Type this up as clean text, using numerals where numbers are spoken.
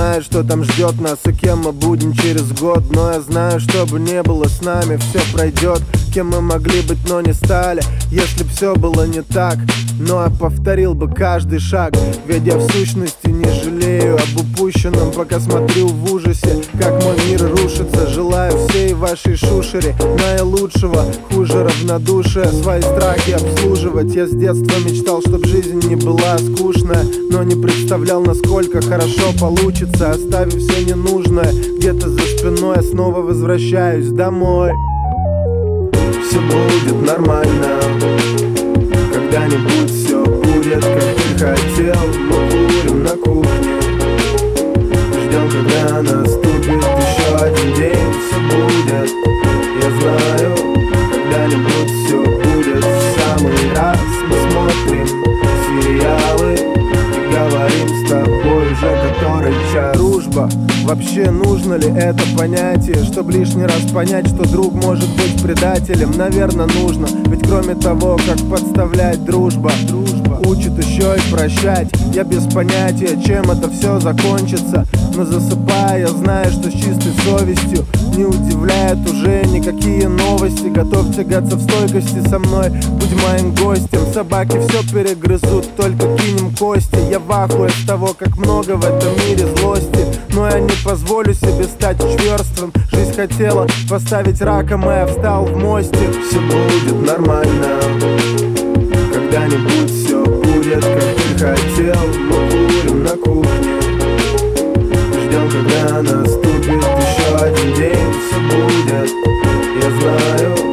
знает, что там ждет нас и кем мы будем через год. Но я знаю, что бы не было с нами, все пройдет. Кем мы могли быть, но не стали, если б все было не так. Но я повторил бы каждый шаг, ведь я в сущности не жалею об упущенном, пока смотрю в ужасе, как мой мир рушится. Желаю всей вашей шушере наилучшего, хуже равнодушия, свои страхи обслуживать. Я с детства мечтал, чтоб жизнь не была скучная, но не представлял, насколько хорошо получится. Оставив все ненужное где-то за спиной, я снова возвращаюсь домой. Все будет нормально, когда-нибудь все будет, как ты хотел. Мы курим на кухне, ждем, когда наступит еще один день. Все будет, я знаю, когда-нибудь все будет. В самый раз мы смотрим сериалы и говорим с тобой уже который час. Дружба, вообще нужно ли это понятие? Чтоб лишний раз понять, что друг может быть предателем, наверное, нужно. Ведь кроме того, как подставлять, дружба учит еще и прощать. Я без понятия, чем это все закончится, но засыпая, я знаю, что с чистой совестью не удивляет уже никакие новости. Готов тягаться в стойкости со мной, будь моим гостем. Собаки все перегрызут, только кинем кости. Я в ахуе от того, как много в этом мире злости, но я не позволю себе стать черствым. Жизнь хотела поставить раком, и я встал в мостик. Все будет нормально, когда-нибудь все будет, как ты хотел. Мы курим на кухне, ждем, когда наступит еще один день. Все будет, я знаю,